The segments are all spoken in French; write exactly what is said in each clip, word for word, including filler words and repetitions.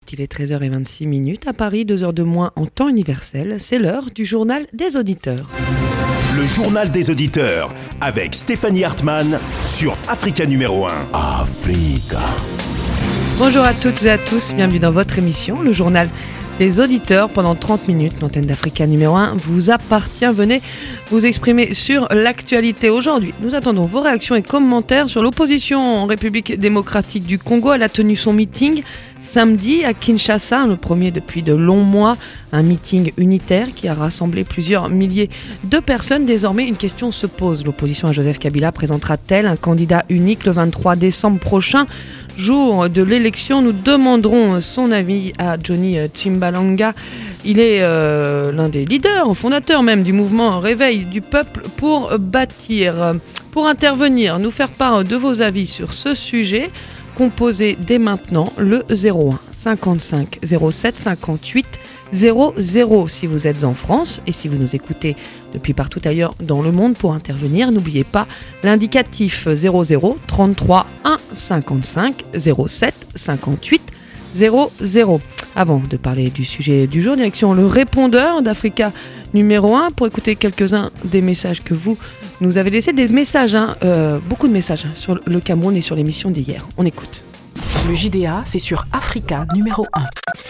minutes, il est treize heures vingt-six minutes. À Paris, deux heures de moins en temps universel. C'est l'heure du journal des auditeurs. Le journal des auditeurs avec Stéphanie Hartmann sur Africa numéro un. Africa. Bonjour à toutes et à tous, bienvenue dans votre émission, le journal des auditeurs. Pendant trente minutes, l'antenne d'Africa numéro un vous appartient. Venez vous exprimer sur l'actualité. Aujourd'hui, nous attendons vos réactions et commentaires sur l'opposition en République démocratique du Congo. Elle a tenu son meeting samedi à Kinshasa, le premier depuis de longs mois. Un meeting unitaire qui a rassemblé plusieurs milliers de personnes. Désormais, une question se pose. L'opposition à Joseph Kabila présentera-t-elle un candidat unique le vingt-trois décembre prochain ? Jour de l'élection, nous demanderons son avis à Johnny Chimbalanga. Il est euh, l'un des leaders, fondateurs même du mouvement Réveil du peuple pour bâtir. Pour intervenir, nous faire part de vos avis sur ce sujet, composez dès maintenant le zéro un cinquante-cinq zéro sept cinquante-huit zéro zéro si vous êtes en France, et si vous nous écoutez depuis partout ailleurs dans le monde. Pour intervenir, n'oubliez pas l'indicatif zéro zéro trente-trois un cinquante-cinq zéro sept cinquante-huit zéro zéro. Avant de parler du sujet du jour, direction le répondeur d'Africa numéro un pour écouter quelques-uns des messages que vous nous avez laissés. Des messages, hein, euh, beaucoup de messages hein, sur le Cameroun et sur l'émission d'hier. On écoute. Le J D A, c'est sur Africa numéro un.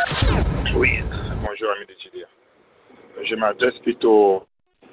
Oui, bonjour ami de J D A. Je m'adresse plutôt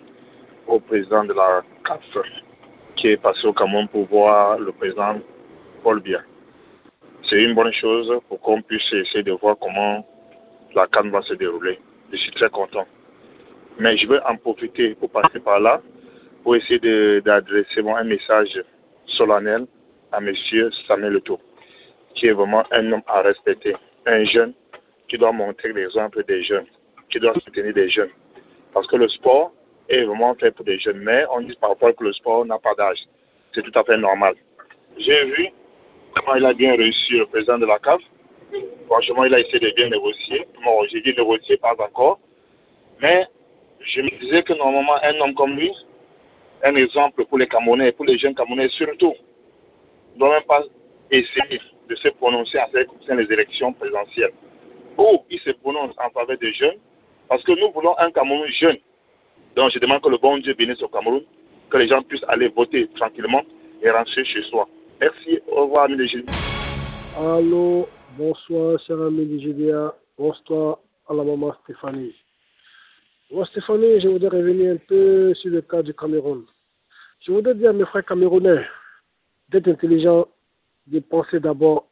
au président de la C A F qui est passé au Cameroun pour voir le président Paul Biya. C'est une bonne chose pour qu'on puisse essayer de voir comment la C A N va se dérouler. Je suis très content. Mais je veux en profiter pour passer par là, pour essayer de, d'adresser bon, un message solennel à M. Samuel Eto'o, qui est vraiment un homme à respecter, un jeune qui doit montrer l'exemple des jeunes, qui doit soutenir des jeunes. Parce que le sport est vraiment fait pour des jeunes, mais on dit parfois que le sport n'a pas d'âge. C'est tout à fait normal. J'ai vu comment il a bien réussi le président de la C A F. Franchement, il a essayé de bien négocier. Bon, j'ai dit négocier, pas encore. Mais je me disais que normalement, un homme comme lui, un exemple pour les Camerounais, pour les jeunes Camerounais surtout, ne doit même pas essayer de se prononcer en ce qui concerne les élections présidentielles. Ou il se prononce en faveur des jeunes, parce que nous voulons un Cameroun jeune. Donc je demande que le bon Dieu bénisse au Cameroun, que les gens puissent aller voter tranquillement et rentrer chez soi. Merci, au revoir, amis de G D A. Allô, bonsoir, cher ami de G D A. Bonsoir à la maman Stéphanie. Moi, Stéphanie, je voudrais revenir un peu sur le cas du Cameroun. Je voudrais dire à mes frères camerounais d'être intelligents, de penser d'abord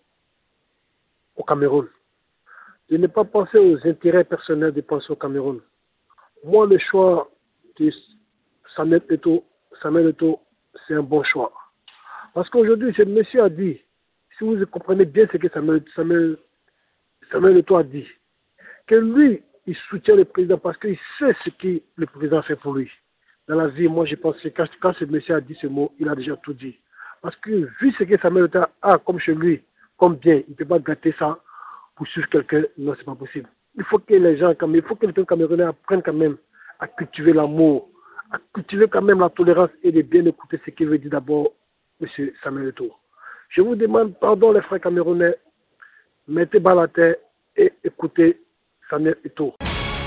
au Cameroun. De ne pas penser aux intérêts personnels de penser au Cameroun. Moi, le choix de Samuel Eto'o, Samuel Eto'o, c'est un bon choix. Parce qu'aujourd'hui, ce monsieur a dit, si vous comprenez bien ce que Samuel, Samuel, Samuel Eto'o a dit, que lui, il soutient le président parce qu'il sait ce que le président fait pour lui. Dans la vie, moi, je pense que quand, quand ce monsieur a dit ce mot, il a déjà tout dit. Parce que vu ce que Samuel Eto'o a comme chez lui, comme bien, il ne peut pas gâter ça pour suivre quelqu'un. Non, c'est pas possible. Il faut que les gens, il faut que les Camerounais apprennent quand même à cultiver l'amour, à cultiver quand même la tolérance et de bien écouter ce qu'il veut dire d'abord M. Samuel Eto'o. Je vous demande pardon les frères camerounais, mettez bas la terre et écoutez Samuel Eto'o.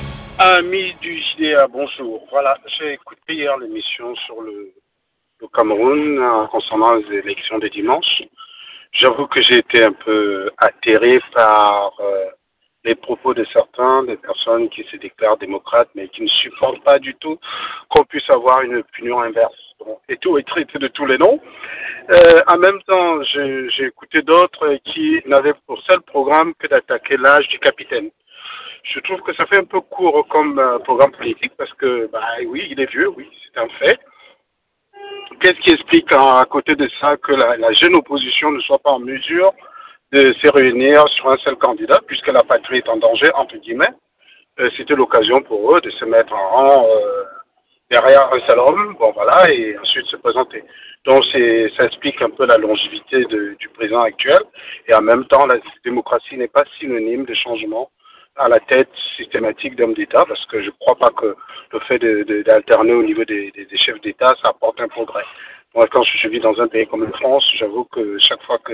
Amis du J D A, bonjour. Voilà, j'ai écouté hier l'émission sur le, le Cameroun euh, concernant les élections de dimanche. J'avoue que j'ai été un peu atterré par euh, les propos de certains, des personnes qui se déclarent démocrates, mais qui ne supportent pas du tout qu'on puisse avoir une opinion inverse. Bon, Eto'o est traité de tous les noms. Euh, en même temps, j'ai, j'ai écouté d'autres qui n'avaient pour seul programme que d'attaquer l'âge du capitaine. Je trouve que ça fait un peu court comme euh, programme politique parce que, bah oui, il est vieux, oui, c'est un fait. Qu'est-ce qui explique à, à côté de ça que la, la jeune opposition ne soit pas en mesure de se réunir sur un seul candidat puisque la patrie est en danger, entre guillemets. Euh, c'était l'occasion pour eux de se mettre en rang euh, derrière un seul homme, bon voilà, et ensuite se présenter. Donc c'est, ça explique un peu la longévité de, du président actuel et en même temps la démocratie n'est pas synonyme de changement à la tête systématique d'hommes d'État, parce que je ne crois pas que le fait de, de, d'alterner au niveau des, des, des chefs d'État, ça apporte un progrès. Moi, quand je vis dans un pays comme la France, j'avoue que chaque fois que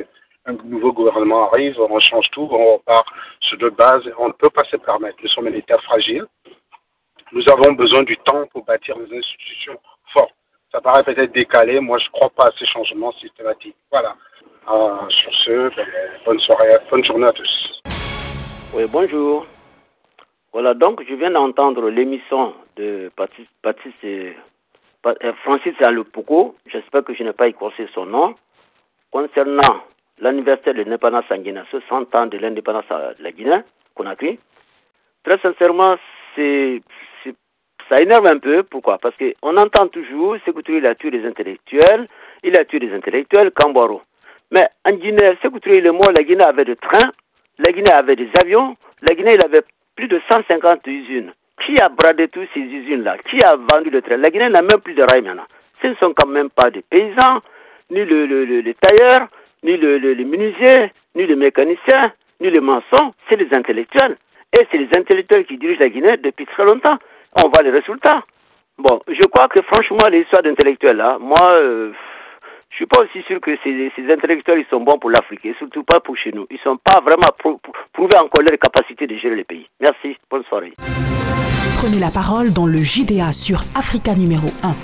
un nouveau gouvernement arrive, on change tout, on repart sur d'autres bases. On ne peut pas se permettre. Nous sommes un État fragile. Nous avons besoin du temps pour bâtir des institutions fortes. Ça paraît peut-être décalé. Moi, je ne crois pas à ces changements systématiques. Voilà. Euh, sur ce, ben, bonne soirée, bonne journée à tous. Oui, bonjour. Voilà, donc je viens d'entendre l'émission de Patrice, Patrice, euh, Francis Alupoko. J'espère que je n'ai pas écorché son nom. Concernant l'anniversaire de l'indépendance en Guinée, ce cent ans de l'indépendance de la Guinée, Conakry, très sincèrement, c'est, c'est, ça énerve un peu. Pourquoi? Parce qu'on entend toujours, Sékou Touré, il a tué des intellectuels, il a tué des intellectuels, Kambaro. Mais en Guinée, Sékou Touré, il est mort, la Guinée avait des trains, la Guinée avait des avions, la Guinée, il avait plus de cent cinquante usines. Qui a bradé toutes ces usines-là? Qui a vendu le train? La Guinée n'a même plus de rails maintenant. Ce ne sont quand même pas des paysans, ni le, le, le, les tailleurs, ni le, le, les menuisiers, ni les mécaniciens, ni les maçons. C'est les intellectuels. Et c'est les intellectuels qui dirigent la Guinée depuis très longtemps. On voit les résultats. Bon, je crois que franchement, l'histoire d'intellectuels-là, moi... Euh, je suis pas aussi sûr que ces, ces intellectuels ils sont bons pour l'Afrique et surtout pas pour chez nous. Ils sont pas vraiment prou- prouvés encore leur capacité de gérer les pays. Merci, bonne soirée. Prenez la parole dans le J D A sur Africa numéro un.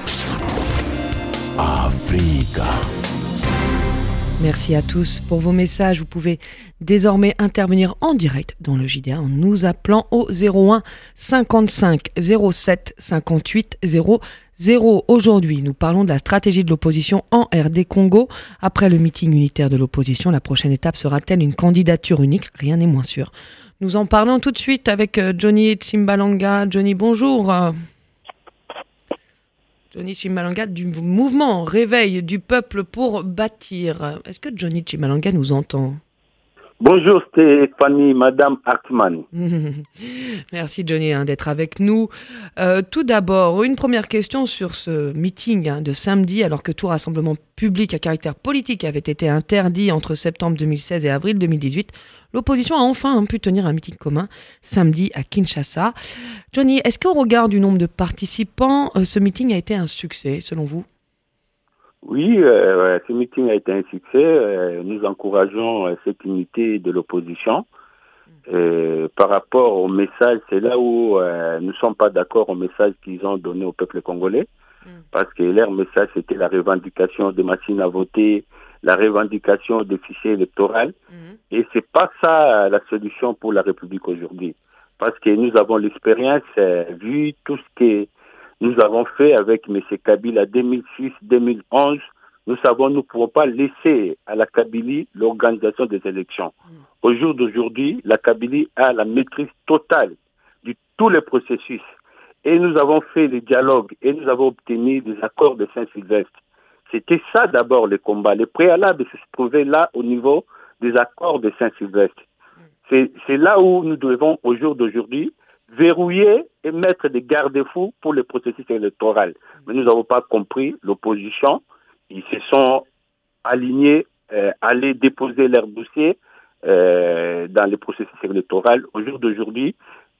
Africa. Merci à tous pour vos messages. Vous pouvez désormais intervenir en direct dans le J D A en nous appelant au zéro un cinquante-cinq zéro sept cinquante-huit zéro zéro. Aujourd'hui, nous parlons de la stratégie de l'opposition en R D Congo. Après le meeting unitaire de l'opposition, la prochaine étape sera-t-elle une candidature unique? Rien n'est moins sûr. Nous en parlons tout de suite avec Johnny Tshimbalanga. Johnny, bonjour. Johnny Tshimbalanga du mouvement Réveil du peuple pour bâtir. Est-ce que Johnny Tshimbalanga nous entend? Bonjour Stéphanie, Madame Hartmann. Merci Johnny hein, d'être avec nous. Euh, tout d'abord, une première question sur ce meeting hein, de samedi, alors que tout rassemblement public à caractère politique avait été interdit entre septembre deux mille seize et avril deux mille dix-huit. L'opposition a enfin hein, pu tenir un meeting commun samedi à Kinshasa. Johnny, est-ce qu'au regard du nombre de participants, euh, ce meeting a été un succès selon vous? Oui, euh, ce meeting a été un succès. Euh, nous encourageons euh, cette unité de l'opposition. Euh, par rapport au message, c'est là où euh, nous ne sommes pas d'accord au message qu'ils ont donné au peuple congolais. Mm. Parce que leur message, c'était la revendication des machines à voter, la revendication des fichiers électoraux. Mm. Et c'est pas ça la solution pour la République aujourd'hui. Parce que nous avons l'expérience, euh, vu tout ce qui est nous avons fait avec M. Kabila deux mille six deux mille onze. Nous savons nous ne pouvons pas laisser à la Kabylie l'organisation des élections. Mm. Au jour d'aujourd'hui, la Kabylie a la maîtrise totale de tous les processus. Et nous avons fait les dialogues et nous avons obtenu des accords de Saint-Sylvestre. C'était ça d'abord le combat. Les préalables se trouvaient là au niveau des accords de Saint-Sylvestre. Mm. C'est, c'est là où nous devons au jour d'aujourd'hui verrouiller et mettre des garde-fous pour le processus électoral. Mais nous n'avons pas compris l'opposition. Ils se sont alignés, euh, aller déposer leur dossier euh, dans le processus électoral. Au jour d'aujourd'hui,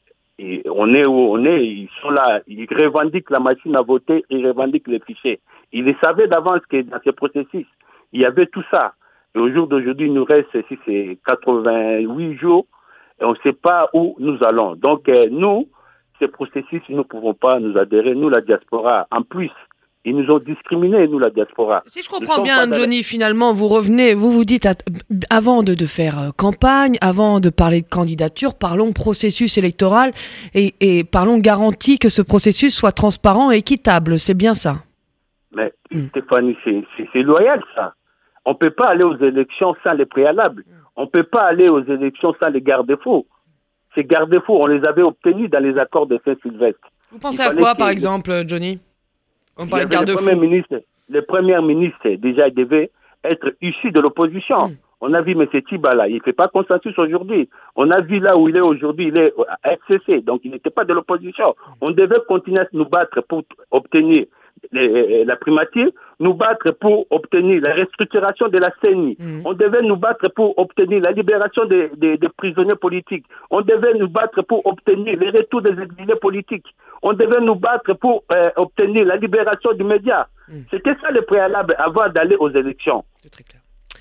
et on est où on est, ils sont là, ils revendiquent la machine à voter, ils revendiquent les fichiers. Ils le savaient d'avance que dans ce processus, il y avait tout ça. Et au jour d'aujourd'hui, il nous reste, si c'est quatre-vingt-huit jours, et on ne sait pas où nous allons. Donc, euh, nous, ces processus, nous ne pouvons pas nous adhérer. Nous, la diaspora, en plus, ils nous ont discriminés, nous, la diaspora. Si je comprends bien, Johnny, finalement, vous revenez, vous vous dites, avant de, de faire euh, campagne, avant de parler de candidature, parlons processus électoral et, et parlons garantie que ce processus soit transparent et équitable. C'est bien ça? Mais, mm. Stéphanie, c'est, c'est, c'est loyal, ça. On ne peut pas aller aux élections sans les préalables. On ne peut pas aller aux élections sans les garde-fous. Ces garde-fous, on les avait obtenus dans les accords de Saint-Sylvestre. Vous pensez à quoi, par exemple, Johnny? On parlait de garde-fous. Les premiers ministres, les premiers ministres, déjà, ils devaient être issus de l'opposition. Mmh. On a vu M. Tibala, il ne fait pas consensus aujourd'hui. On a vu là où il est aujourd'hui, il est à F C C, donc il n'était pas de l'opposition. On devait continuer à nous battre pour obtenir les, la primature, nous battre pour obtenir la restructuration de la C E N I. Mmh. On devait nous battre pour obtenir la libération des, des, des prisonniers politiques. On devait nous battre pour obtenir le retour des exilés politiques. On devait nous battre pour euh, obtenir la libération du média. Mmh. C'était ça le préalable avant d'aller aux élections. C'est très clair.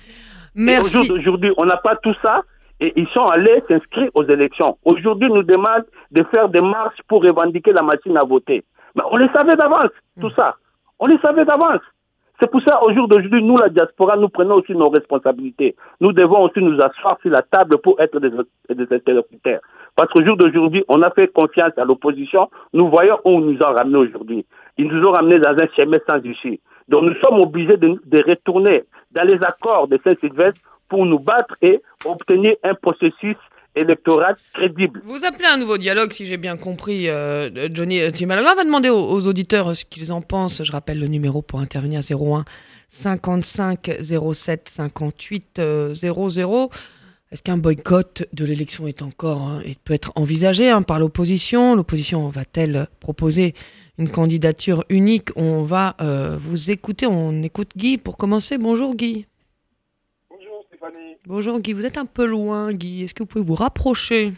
Merci. Et aujourd'hui, on n'a pas tout ça et ils sont allés s'inscrire aux élections. Aujourd'hui, ils nous demandent de faire des marches pour revendiquer la machine à voter. Mais on les savait d'avance, tout mmh. ça. On les savait d'avance. C'est pour ça, au jour d'aujourd'hui, nous, la diaspora, nous prenons aussi nos responsabilités. Nous devons aussi nous asseoir sur la table pour être des, des interlocuteurs. Parce qu'au jour d'aujourd'hui, on a fait confiance à l'opposition. Nous voyons où ils nous ont ramenés aujourd'hui. Ils nous ont ramenés dans un chemin sans issue. Donc nous sommes obligés de, de retourner dans les accords de Saint-Sylvestre pour nous battre et obtenir un processus électoral crédible. Vous appelez un nouveau dialogue, si j'ai bien compris, euh, Johnny Timalaga. On va demander aux, aux auditeurs ce qu'ils en pensent. Je rappelle le numéro pour intervenir, zéro un cinquante-cinq zéro sept cinquante-huit zéro zéro. Est-ce qu'un boycott de l'élection est encore hein, et peut être envisagé hein, par l'opposition? L'opposition va-t-elle proposer une candidature unique? On va euh, vous écouter. On écoute Guy pour commencer. Bonjour Guy. Bonjour Stéphanie. Bonjour Guy. Vous êtes un peu loin Guy. Est-ce que vous pouvez vous rapprocher?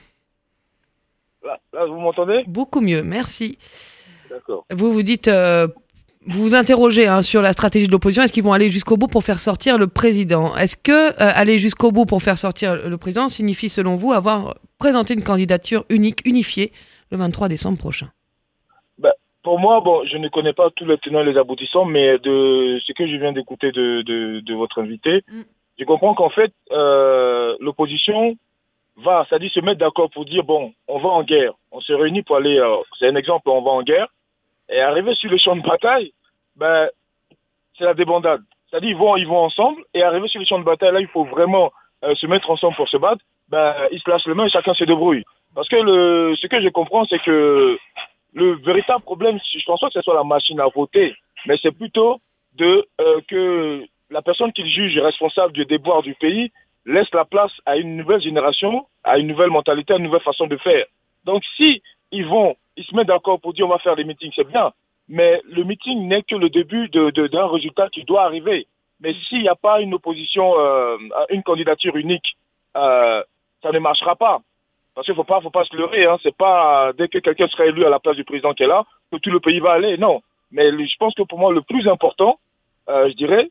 Là, là vous m'entendez? Beaucoup mieux, merci. D'accord. Vous vous dites... Euh, Vous vous interrogez hein, sur la stratégie de l'opposition. Est-ce qu'ils vont aller jusqu'au bout pour faire sortir le président? Est-ce que euh, aller jusqu'au bout pour faire sortir le président signifie, selon vous, avoir présenté une candidature unique, unifiée, le vingt-trois décembre prochain? Ben, pour moi, bon, je ne connais pas tous les tenants et les aboutissants, mais de ce que je viens d'écouter de, de, de votre invité, mm. je comprends qu'en fait, euh, l'opposition va, c'est-à-dire se mettre d'accord pour dire, bon, on va en guerre. On se réunit pour aller, euh, c'est un exemple, on va en guerre. Et arriver sur le champ de bataille, ben, c'est la débandade. C'est-à-dire ils vont, ils vont ensemble, et arriver sur le champ de bataille, là, il faut vraiment euh, se mettre ensemble pour se battre. Ben, ils se lâchent les mains et chacun se débrouille. Parce que le, ce que je comprends, c'est que le véritable problème, je pense pas que ce soit la machine à voter, mais c'est plutôt de euh, que la personne qu'ils jugent responsable du déboire du pays laisse la place à une nouvelle génération, à une nouvelle mentalité, à une nouvelle façon de faire. Donc, si ils vont ils se mettent d'accord pour dire on va faire des meetings, c'est bien. Mais le meeting n'est que le début de, de, d'un résultat qui doit arriver. Mais s'il n'y a pas une opposition, euh, une candidature unique, euh, ça ne marchera pas. Parce qu'il ne faut pas, faut pas se leurrer. Hein. C'est pas euh, dès que quelqu'un sera élu à la place du président qui est là que tout le pays va aller. Non. Mais je pense que pour moi, le plus important, euh, je dirais,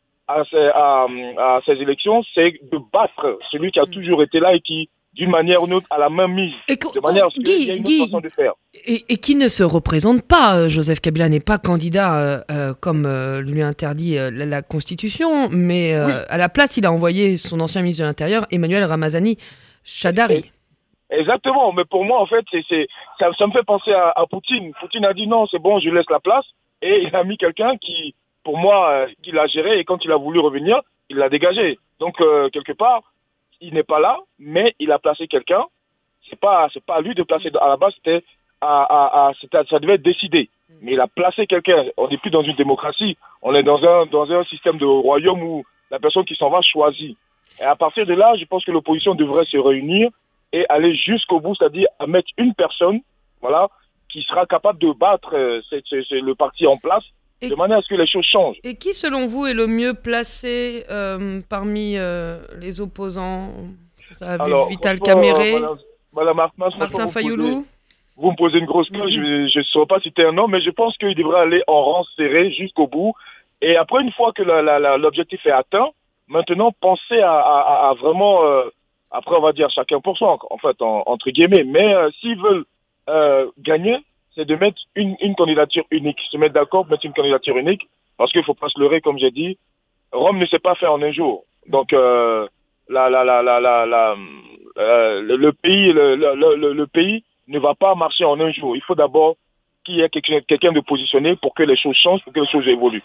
à ces, à, à ces élections, c'est de battre celui qui a toujours été là et qui, d'une manière ou d'une autre, à la même mise, et de manière à ce qu'il y ait une autre façon de faire. Et, et qui ne se représente pas. Joseph Kabila n'est pas candidat euh, euh, comme euh, lui interdit euh, la, la Constitution, mais euh, oui. à la place, il a envoyé son ancien ministre de l'Intérieur, Emmanuel Ramazani Shadari. Exactement, mais pour moi, en fait, c'est, c'est, ça, ça me fait penser à, à Poutine. Poutine a dit non, c'est bon, je laisse la place, et il a mis quelqu'un qui, pour moi, euh, qui l'a géré, et quand il a voulu revenir, il l'a dégagé. Donc, euh, quelque part, il n'est pas là, mais il a placé quelqu'un. C'est pas, c'est pas à lui de placer. À la base, c'était, à, à, à, c'était, ça devait être décidé. Mais il a placé quelqu'un. On n'est plus dans une démocratie. On est dans un, dans un système de royaume où la personne qui s'en va choisit. Et à partir de là, je pense que l'opposition devrait se réunir et aller jusqu'au bout, c'est-à-dire à mettre une personne, voilà, qui sera capable de battre euh, c'est, c'est, c'est le parti en place, et de manière à ce que les choses changent. Et qui, selon vous, est le mieux placé euh, parmi euh, les opposants? Alors, Vital Kamere, Madame, Madame Hartmann, Martin Fayoulou. Vous me posez une grosse question, mmh. je ne saurais pas citer un nom, mais je pense qu'il devrait aller en rang serré jusqu'au bout. Et après, une fois que la, la, la, l'objectif est atteint, maintenant, pensez à, à, à vraiment, euh, après on va dire chacun pour soi, en fait, en, entre guillemets, mais euh, s'ils veulent euh, gagner, c'est de mettre une, une candidature unique, se mettre d'accord pour mettre une candidature unique, parce qu'il ne faut pas se leurrer, comme j'ai dit, Rome ne s'est pas fait en un jour. Donc, euh, la, la, la, la, la, la, euh, le, le pays, le, le, le, le pays ne va pas marcher en un jour. Il faut d'abord qu'il y ait quelqu'un, quelqu'un de positionné pour que les choses changent, pour que les choses évoluent.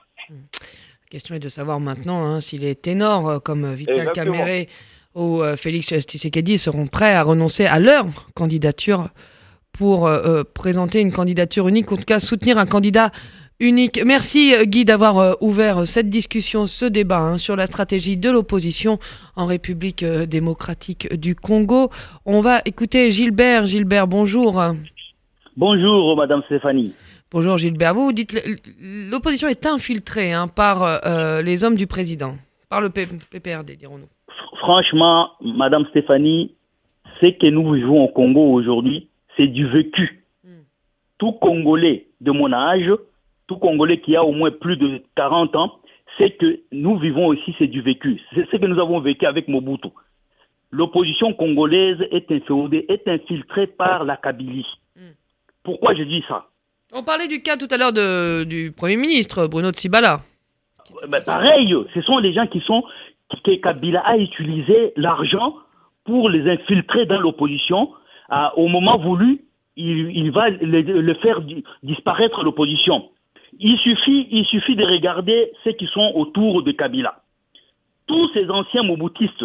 La question est de savoir maintenant hein, si les ténors comme Vital Kamere ou euh, Félix Tshisekedi seront prêts à renoncer à leur candidature pour euh, présenter une candidature unique, en tout cas soutenir un candidat unique. Merci Guy d'avoir euh, ouvert cette discussion, ce débat hein, sur la stratégie de l'opposition en République euh, démocratique du Congo. On va écouter Gilbert. Gilbert, bonjour. Bonjour Madame Stéphanie. Bonjour Gilbert. Vous, vous dites l'opposition est infiltrée hein, par euh, les hommes du président, par le P P R D, dirons-nous. Franchement, Madame Stéphanie, ce que nous vivons au Congo aujourd'hui, c'est du vécu. Mm. Tout Congolais de mon âge, tout Congolais qui a au moins plus de quarante ans, c'est que nous vivons ici, c'est du vécu. C'est ce que nous avons vécu avec Mobutu. L'opposition congolaise est inféodée, est infiltrée par la Kabylie. Mm. Pourquoi je dis ça? On parlait du cas tout à l'heure de, du Premier ministre, Bruno Tsibala. Ben, pareil, ce sont les gens qui sont... que Kabila a utilisé l'argent pour les infiltrer dans l'opposition. Euh, au moment voulu, il, il va le, le faire di- disparaître l'opposition. Il suffit, il suffit de regarder ceux qui sont autour de Kabila. Tous ces anciens mobutistes,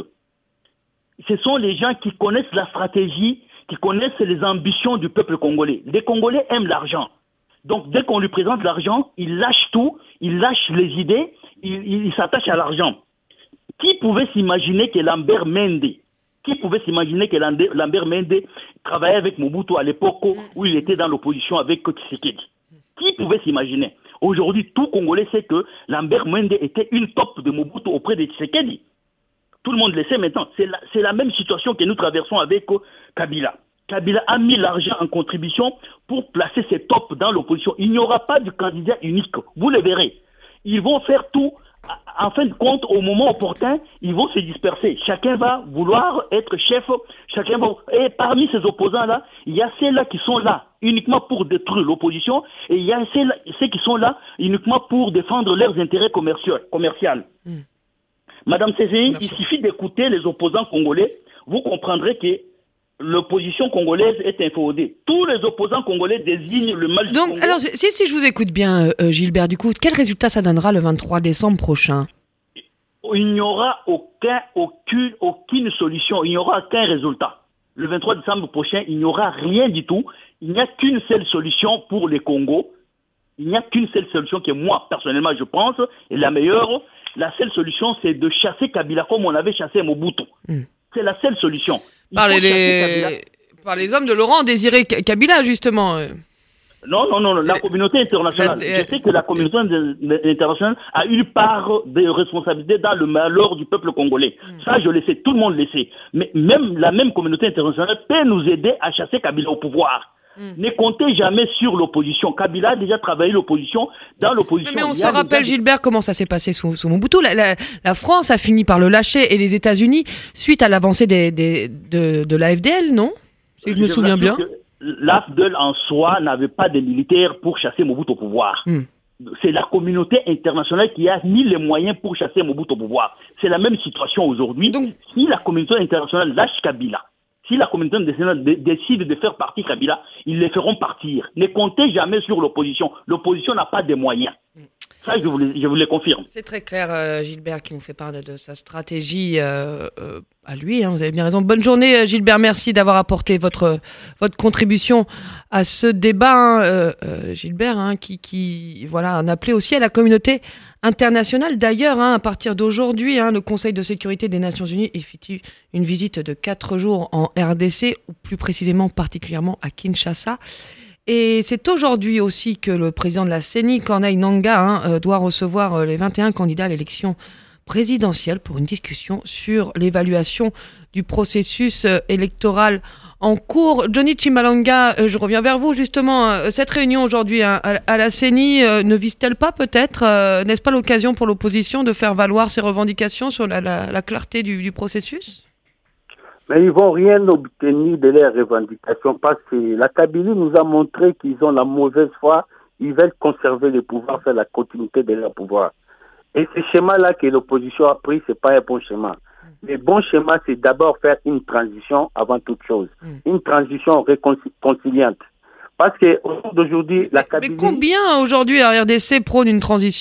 ce sont les gens qui connaissent la stratégie, qui connaissent les ambitions du peuple congolais. Les Congolais aiment l'argent. Donc, dès qu'on lui présente l'argent, il lâche tout, il lâche les idées, il, il, il s'attache à l'argent. Qui pouvait s'imaginer que Lambert Mende, qui pouvait s'imaginer que Lambert Mende travaillait avec Mobutu à l'époque où il était dans l'opposition avec Tshisekedi? Qui pouvait s'imaginer? Aujourd'hui, tout Congolais sait que Lambert Mende était une top de Mobutu auprès de Tshisekedi. Tout le monde le sait maintenant. C'est la, c'est la même situation que nous traversons avec Kabila. Kabila a mis l'argent en contribution pour placer ses tops dans l'opposition. Il n'y aura pas de candidat unique. Vous le verrez. Ils vont faire tout. En fin de compte, au moment opportun, ils vont se disperser. Chacun va vouloir être chef. Chacun va... Et parmi ces opposants-là, il y a ceux-là qui sont là uniquement pour détruire l'opposition, et il y a ceux, ceux qui sont là uniquement pour défendre leurs intérêts commerciaux. commerciaux. Mm. Madame Cézéine, il suffit d'écouter les opposants congolais. Vous comprendrez que l'opposition congolaise est inféodée. Tous les opposants congolais désignent le mal du Donc, Congo. alors, si, si je vous écoute bien, euh, Gilbert, du coup, quel résultat ça donnera le vingt-trois décembre prochain? Il n'y aura aucun, aucune, aucune solution. Il n'y aura aucun résultat. Le vingt-trois décembre prochain, il n'y aura rien du tout. Il n'y a qu'une seule solution pour les Congos. Il n'y a qu'une seule solution que moi, personnellement, je pense, est la meilleure. La seule solution, c'est de chasser Kabila comme on avait chassé Mobutu. Mm. C'est la seule solution. Par les... Par les hommes de Laurent Désiré Kabila, justement. Non, non, non, la communauté internationale. La... Je sais que la communauté internationale a eu part de responsabilité dans le malheur du peuple congolais. Mm. Ça, je le sais, tout le monde le sait. Mais même la même communauté internationale peut nous aider à chasser Kabila au pouvoir. Mm. Ne comptez jamais sur l'opposition. Kabila a déjà travaillé l'opposition dans l'opposition. Mais on se rappelle, Gilbert, comment ça s'est passé sous, sous Mobutu. La, la, la France a fini par le lâcher et les États-Unis, suite à l'avancée des, des, de, de l'A F D L, non? Si je, je me souviens bien. L'A F D L en soi n'avait pas de militaires pour chasser Mobutu au pouvoir. Mm. C'est la communauté internationale qui a mis les moyens pour chasser Mobutu au pouvoir. C'est la même situation aujourd'hui. Donc, si la communauté internationale lâche Kabila, si la communauté internationale décide de faire partir Kabila, ils les feront partir. Ne comptez jamais sur l'opposition. L'opposition n'a pas de moyens. Ça, je vous le, je vous le confirme. C'est très clair, euh, Gilbert, qui nous fait part de, de sa stratégie euh, euh, à lui. Hein, vous avez bien raison. Bonne journée, Gilbert. Merci d'avoir apporté votre, votre contribution à ce débat. Hein, euh, euh, Gilbert, hein, qui, qui voilà, en appelait aussi à la communauté internationale. D'ailleurs, hein, à partir d'aujourd'hui, hein, le Conseil de sécurité des Nations Unies effectue une visite de quatre jours en R D C, ou plus précisément, particulièrement à Kinshasa. Et c'est aujourd'hui aussi que le président de la C E N I, Corneille Nangaa, hein, euh, doit recevoir euh, les vingt et un candidats à l'élection présidentielle pour une discussion sur l'évaluation du processus euh, électoral en cours. Johnny Chimalanga, euh, je reviens vers vous justement. Euh, cette réunion aujourd'hui hein, à, à la C E N I euh, ne vise-t-elle pas peut-être, euh, n'est-ce pas l'occasion pour l'opposition de faire valoir ses revendications sur la, la, la clarté du, du processus ? Mais ils ne vont rien obtenir de leurs revendications parce que la Kabylie nous a montré qu'ils ont la mauvaise foi. Ils veulent conserver le pouvoir, faire la continuité de leur pouvoir. Et ce schéma-là que l'opposition a pris, ce n'est pas un bon schéma. Le bon schéma, c'est d'abord faire une transition avant toute chose. Une transition réconciliante. Parce qu'aujourd'hui, la Kabylie... Mais combien aujourd'hui à R D C prône une transition ?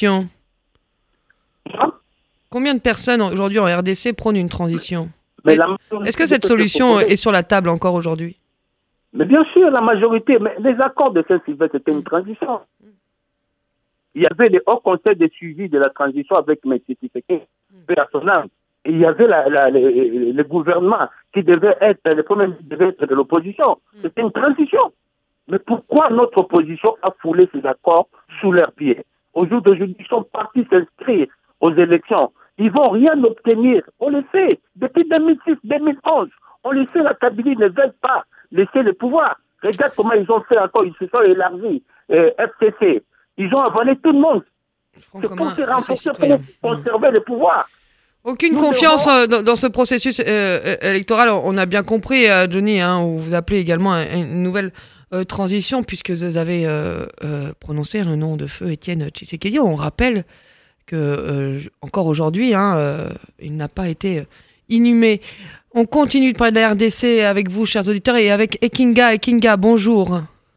hein? Combien de personnes aujourd'hui en R D C prônent une transition ? Mais est-ce que cette solution est sur la table encore aujourd'hui? Mais bien sûr, la majorité. Mais les accords de Saint-Sylvestre, c'était une transition. Il y avait le Haut Conseil de suivi de la transition avec M. Tshisekedi, personnel. Il y avait la, la, le, le gouvernement qui devait être, le premier ministre devait être de l'opposition. C'était une transition. Mais pourquoi notre opposition a foulé ces accords sous leurs pieds? Aujourd'hui, ils sont partis s'inscrire aux élections. Ils ne vont rien obtenir. On le sait. Depuis deux mille six deux mille onze, on le sait, la Kabylie ne veut pas laisser le pouvoir. Regarde comment ils ont fait encore. Ils se sont élargis. Euh, F C C. Ils ont avalé tout le monde. C'est pour se renforcer, pour conserver le pouvoir. Aucune Nous confiance devons... dans, dans ce processus euh, électoral. On a bien compris, euh, Johnny, hein, où vous appelez également à une nouvelle euh, transition, puisque vous avez euh, euh, prononcé le nom de feu Étienne Tshisekedi. On rappelle que euh, encore aujourd'hui, hein, euh, il n'a pas été inhumé. On continue de parler de la R D C avec vous, chers auditeurs, et avec Ekinga. Ekinga, bonjour.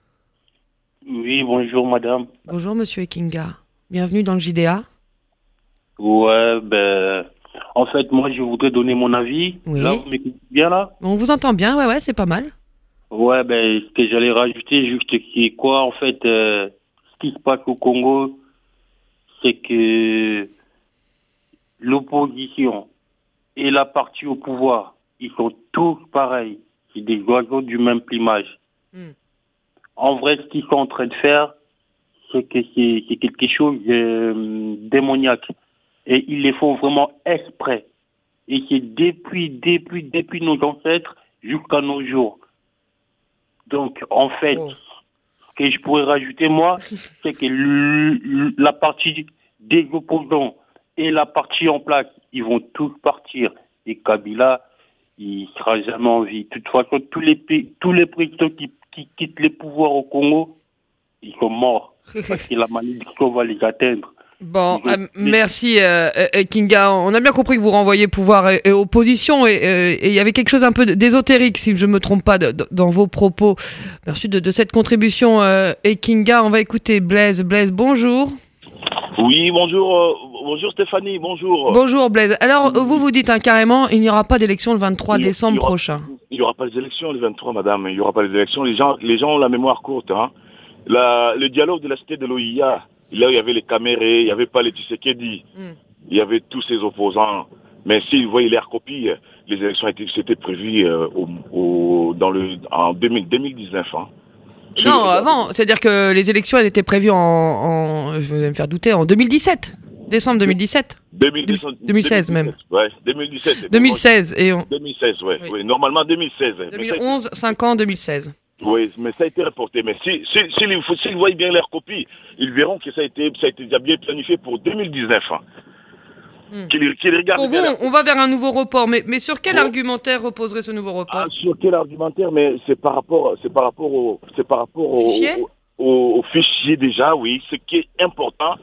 Oui, bonjour, madame. Bonjour, monsieur Ekinga. Bienvenue dans le J D A. Ouais, ben... En fait, moi, je voudrais donner mon avis. Oui. Là, vous m'écoutez bien, là? On vous entend bien, ouais, ouais, c'est pas mal. Ouais, ben, ce que j'allais rajouter, juste, c'est quoi, en fait, euh, ce qui se passe au Congo, c'est que l'opposition et la partie au pouvoir, ils sont tous pareils. C'est des oiseaux du même plumage. Mm. En vrai, ce qu'ils sont en train de faire, c'est que c'est, c'est quelque chose de euh, démoniaque. Et ils les font vraiment exprès. Et c'est depuis, depuis, depuis nos ancêtres jusqu'à nos jours. Donc, en fait, oh. ce que je pourrais rajouter, moi, c'est que l- l- la partie des opposants et la partie en place, ils vont tous partir. Et Kabila, il sera jamais en vie. De toute façon, tous les pays, tous les présidents qui, qui quittent les pouvoirs au Congo, ils sont morts. Parce que la malédiction va les atteindre. Bon, euh, merci euh, euh, Kinga. On a bien compris que vous renvoyez pouvoir et, et opposition, et il y avait quelque chose un peu d'ésotérique, si je me trompe pas, de, de, dans vos propos. Merci de, de cette contribution, euh, et Kinga. On va écouter Blaise. Blaise, bonjour. Oui, bonjour, euh, bonjour Stéphanie, bonjour. Bonjour Blaise. Alors vous vous dites hein, carrément, il n'y aura pas d'élection le vingt-trois décembre aura, prochain. Il n'y aura pas d'élection le vingt-trois, madame. Il n'y aura pas d'élection. Les gens, les gens ont la mémoire courte. Hein. La, le dialogue de la cité de l'O I A. Là, il y avait les Camérés, il n'y avait pas les Tshisekedi, mm. il y avait tous ces opposants. Mais s'ils voyaient l'air copie, les élections étaient, c'était prévues euh, au, au, dans le, en deux mille, deux mille dix-neuf. Hein. Non, avant. C'est-à-dire que les élections elles étaient prévues en, en... Je vais me faire douter, en deux mille dix-sept. Décembre deux mille dix-sept. deux mille dix, deux mille seize même. Ouais, deux mille dix-sept. deux mille seize. Et on... deux mille seize, ouais. Oui. Oui. Normalement deux mille seize. deux mille onze, cinq ans, deux mille seize. Oui, mais ça a été reporté. Mais s'ils si, si, si, si, voient bien leur copie, ils verront que ça a été, ça a été déjà bien planifié pour deux mille dix-neuf. Hein. Hmm. Qu'ils, qu'ils regardent pour vous, bien on, on va vers un nouveau report. Mais, mais sur quel oh. argumentaire reposerait ce nouveau report? Ah, sur quel argumentaire? Mais c'est par rapport, c'est par rapport au, c'est par rapport au, au, fichier? au, au, au fichier déjà, oui. Ce qui est important,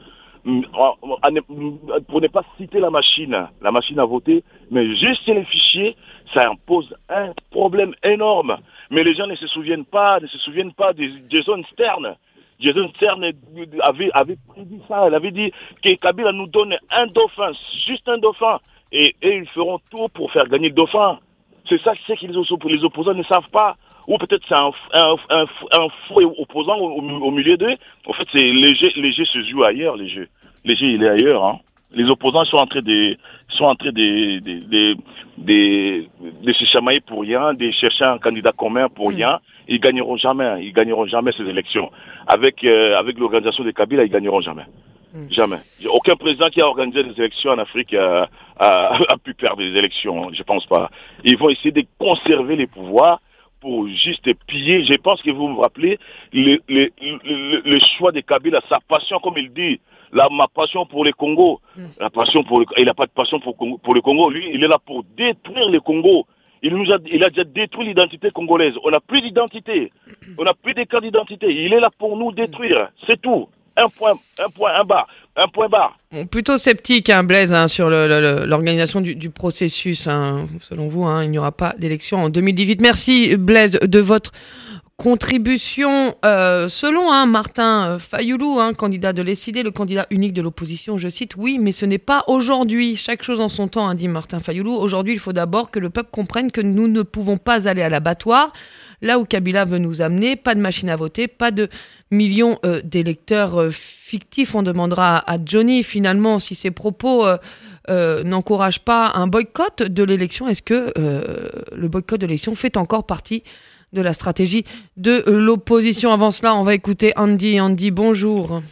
pour ne pas citer la machine, la machine à voter, mais juste les fichiers, ça impose un problème énorme. Mais les gens ne se souviennent pas, ne se souviennent pas de Jason Stern. Jason Stern avait, avait prédit ça. Elle avait dit que Kabila nous donne un dauphin, juste un dauphin. Et, et ils feront tout pour faire gagner le dauphin. C'est ça c'est que les, les opposants ne savent pas. Ou peut-être c'est un, un, un, un faux opposant au, au milieu d'eux. En fait, c'est les jeux, les jeux se jouent ailleurs, les jeux. Les jeux, il est ailleurs, hein. Les opposants sont en train de, sont en train de, de, de, de, de se chamailler pour rien, de chercher un candidat commun pour mmh. rien. Ils gagneront jamais, ils gagneront jamais ces élections. Avec, euh, avec l'organisation de Kabila, ils gagneront jamais. Mmh. Jamais. Aucun président qui a organisé des élections en Afrique a, a, a pu perdre des élections, je pense pas. Ils vont essayer de conserver les pouvoirs pour juste piller. Je pense que vous me rappelez le, le, le, le choix de Kabila, sa passion, comme il dit. Là, ma passion pour le Congo, mm. la passion pour le, il n'a pas de passion pour, pour le Congo. Lui, il est là pour détruire le Congo. Il nous a, il a déjà détruit l'identité congolaise. On n'a plus d'identité. On n'a plus de carte d'identité. Il est là pour nous détruire. C'est tout. Un point, un point, un bar, un point barre. Bon, plutôt sceptique, hein, Blaise, hein, sur le, le, l'organisation du, du processus. Hein. Selon vous, hein, il n'y aura pas d'élection en deux mille dix-huit. Merci, Blaise, de votre contribution. Euh, selon hein, Martin Fayoulou, hein, candidat de l'E S I D, le candidat unique de l'opposition, je cite, oui, mais ce n'est pas aujourd'hui. Chaque chose en son temps, hein, dit Martin Fayoulou. Aujourd'hui, il faut d'abord que le peuple comprenne que nous ne pouvons pas aller à l'abattoir, là où Kabila veut nous amener. Pas de machine à voter, pas de millions euh, d'électeurs euh, fictifs. On demandera à Johnny, finalement, si ses propos euh, euh, n'encouragent pas un boycott de l'élection. Est-ce que euh, le boycott de l'élection fait encore partie de la stratégie de l'opposition? Avant cela, on va écouter Andy. Andy, bonjour.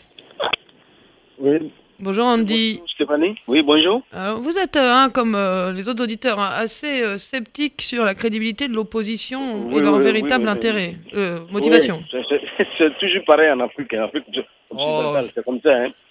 Oui. Bonjour Andy. Bonjour Stéphanie. Oui, bonjour. Alors, vous êtes, hein, comme euh, les autres auditeurs, hein, assez euh, sceptique sur la crédibilité de l'opposition oui, et leur oui, véritable oui, oui, intérêt, oui. Euh, motivation. Oui, c'est, c'est, c'est toujours pareil en Afrique. En Afrique, oh. c'est comme ça. Hein.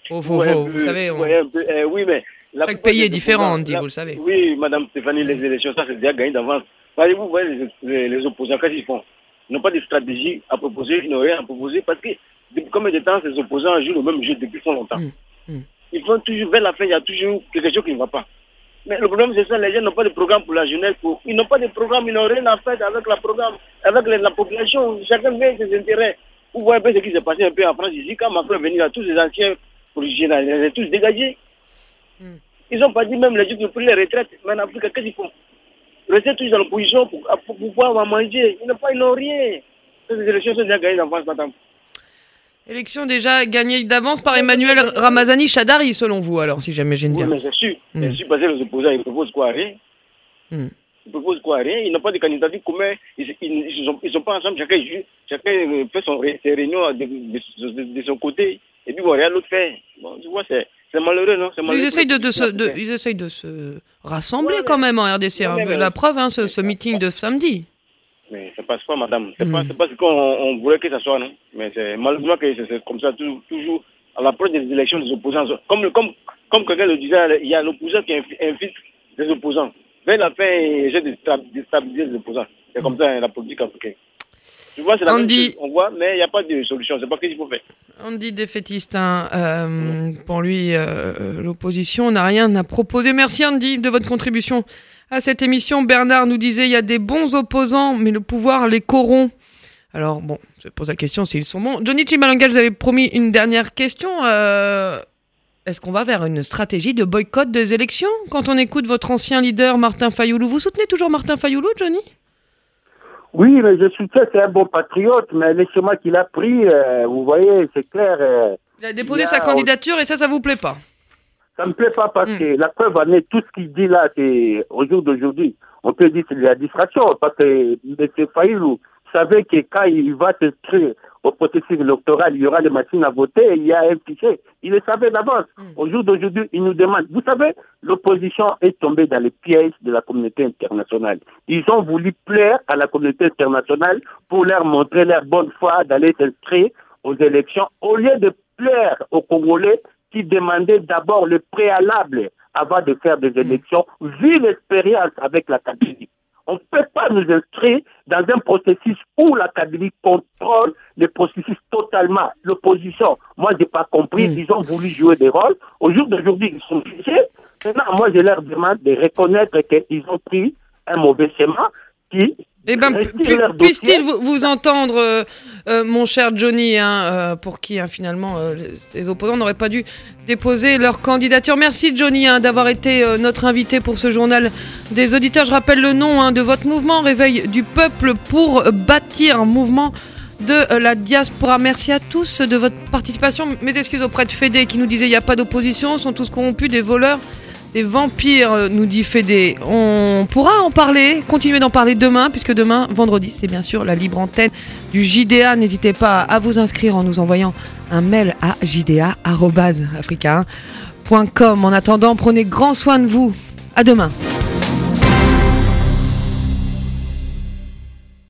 Faux, faux, faux. Vous savez, on... ouais, peu, euh, oui, mais chaque pays est différent, on dit, la... vous le savez. Oui, Madame Stéphanie, les élections, ça c'est déjà gagné d'avance. Voyez-vous, vous voyez les, les, les opposants, qu'est-ce qu'ils font? Ils n'ont pas de stratégie à proposer, ils n'ont rien à proposer parce que depuis combien de temps ces opposants jouent le même jeu depuis fort longtemps. Mmh, mmh. Ils font toujours, vers la fin, il y a toujours quelque chose qui ne va pas. Mais le problème, c'est ça, les gens n'ont pas de programme pour la jeunesse. Pour... Ils n'ont pas de programme, ils n'ont rien à faire avec la programme, avec la, la population. Chacun vient ses intérêts. Vous voyez un peu ce qui s'est passé un peu en France ici. Quand Macron est venu, là, tous les anciens originaires, ils ont tous dégagés. Mm. Ils n'ont pas dit même les gens qui ont pris les retraites. Mais en Afrique, qu'est-ce qu'ils font? Rester tous dans l'opposition pour, pour pouvoir manger. Ils n'ont pas, ils n'ont rien. Ces élections sont déjà gagnées en France, madame. Élection déjà gagnée d'avance par Emmanuel Ramazani Shadari, selon vous, alors, si j'imagine bien. Oui, mais c'est sûr. Mm. C'est sûr, parce que les opposants, ils proposent quoi? Rien. Mm. Ils proposent quoi? Rien. Ils n'ont pas de candidature commun. Ils ils, sont, ils sont pas ensemble. Chacun, chacun fait son, ses réunions de, de, de, de son côté. Et puis, bon, rien d'autre fait. Bon, tu vois, c'est, c'est malheureux, non? C'est malheureux. Ils essayent de, de, se, de, ils essayent de se rassembler ouais, quand même en R D C. Ouais, mais, la preuve, hein, ce, ce meeting de samedi. Mais ça passe pas, madame. C'est mmh. pas, c'est pas ce qu'on on voulait que ça soit, non. Mais c'est malheureusement que c'est, c'est comme ça, toujours, toujours à l'approche des élections des opposants. Comme, comme, comme quelqu'un le disait, il y a l'opposant qui infiltre des opposants. Vers la fin, il essaie de déstabiliser les opposants. C'est comme ça, la politique africaine. Tu vois, c'est la Andy... même chose, on voit, mais il n'y a pas de solution. C'est pas ce qu'il faut faire. Andy défaitiste, hein. euh, mmh. Pour lui, euh, l'opposition n'a rien à proposer. Merci Andy de votre contribution à cette émission. Bernard nous disait il y a des bons opposants, mais le pouvoir les corrompt. Alors bon, je pose la question s'ils sont bons. Johnny Chimalanga, vous avez promis une dernière question. Euh, est-ce qu'on va vers une stratégie de boycott des élections quand on écoute votre ancien leader Martin Fayoulou? Vous soutenez toujours Martin Fayoulou, Johnny? Oui, mais je soutiens, c'est un bon patriote, mais les chemins qu'il a pris, euh, vous voyez, c'est clair. Euh, il a déposé il a, sa candidature on... et ça, ça vous plaît pas? Ça me plaît pas parce mm. que la preuve en est, tout ce qu'il dit là, c'est au jour d'aujourd'hui. On peut dire que c'est de la distraction parce que M. Fayoulou savait que quand il va s'inscrire au processus électoral, il y aura des machines à voter et il y a un fichier. Il le savait d'avance. Mm. Au jour d'aujourd'hui, il nous demande. Vous savez, l'opposition est tombée dans les pièges de la communauté internationale. Ils ont voulu plaire à la communauté internationale pour leur montrer leur bonne foi d'aller s'inscrire aux élections au lieu de plaire aux Congolais qui demandaient d'abord le préalable avant de faire des élections, vu l'expérience avec la Kabylie. On ne peut pas nous inscrire dans un processus où la Kabylie contrôle le processus totalement. L'opposition, moi, je n'ai pas compris. Mmh. Ils ont voulu jouer des rôles. Au jour d'aujourd'hui, ils sont fichés. Maintenant, moi, je leur demande de reconnaître qu'ils ont pris un mauvais chemin qui... Eh ben, puisse-t-il vous, vous entendre, euh, euh, mon cher Johnny, hein, euh, pour qui, hein, finalement, euh, les opposants n'auraient pas dû déposer leur candidature. Merci, Johnny, hein, d'avoir été euh, notre invité pour ce journal des auditeurs. Je rappelle le nom hein, de votre mouvement, Réveil du peuple pour bâtir un mouvement de euh, la diaspora. Merci à tous de votre participation. Mes excuses auprès de Fédé qui nous disait il n'y a pas d'opposition, sont tous corrompus, des voleurs. Des vampires, nous dit Fédé. On pourra en parler, continuer d'en parler demain, puisque demain, vendredi, c'est bien sûr la libre antenne du J D A. N'hésitez pas à vous inscrire en nous envoyant un mail à j d a arobase africa un point com. En attendant, prenez grand soin de vous. À demain.